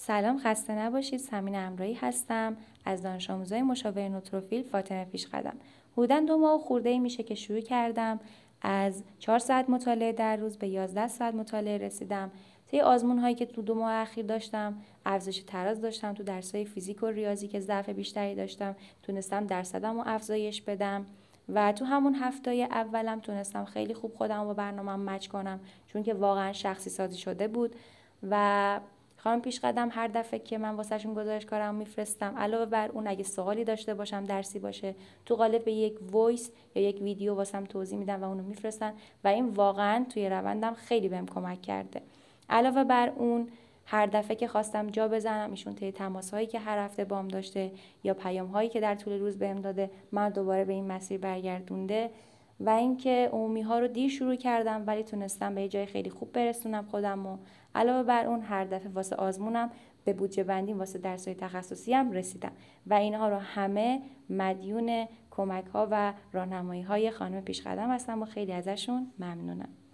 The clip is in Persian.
سلام، خسته نباشید. سمین امرایی هستم از دانش آموزای مشاور نوتروفیل فاطمه پیشقدم. حدوداً 2 ماه خورده میشه که شروع کردم از 4 ساعت مطالعه در روز به 11 ساعت مطالعه رسیدم. طی آزمون هایی که تو 2 ماه اخیر داشتم، افزایش تراز داشتم. تو درس‌های فیزیک و ریاضی که ضعف بیشتری داشتم، تونستم درصدمو افزایش بدم. و تو همون هفته اولم تونستم خیلی خوب خودم با برنامه‌ام مچ کنم، چون که واقعا شخصی سازی شده بود. و خانم پیشقدم هر دفعه که من واسهشون گزارش کارم میفرستم، علاوه بر اون اگه سوالی داشته باشم درسی باشه، تو قالب یک وایس یا یک ویدیو واسم توضیح میدن و اونو میفرستن و این واقعا توی روندم خیلی بهم کمک کرده. علاوه بر اون هر دفعه که خواستم جا بزنم، ایشون طی تماس‌هایی که هر هفته بام داشته یا پیام‌هایی که در طول روز بهم داده، من دوباره به این مسیر برگردونده. و اینکه عمومی‌ها رو دیر شروع کردم ولی تونستم به یه جای خیلی خوب برسونم خودم. و علاوه بر اون هر دفعه واسه آزمونم به بودجه بندی واسه درس‌های تخصصی هم رسیدم و اینها رو همه مدیون کمک‌ها و راهنمایی‌های خانم پیشقدم هستم و خیلی ازشون ممنونم.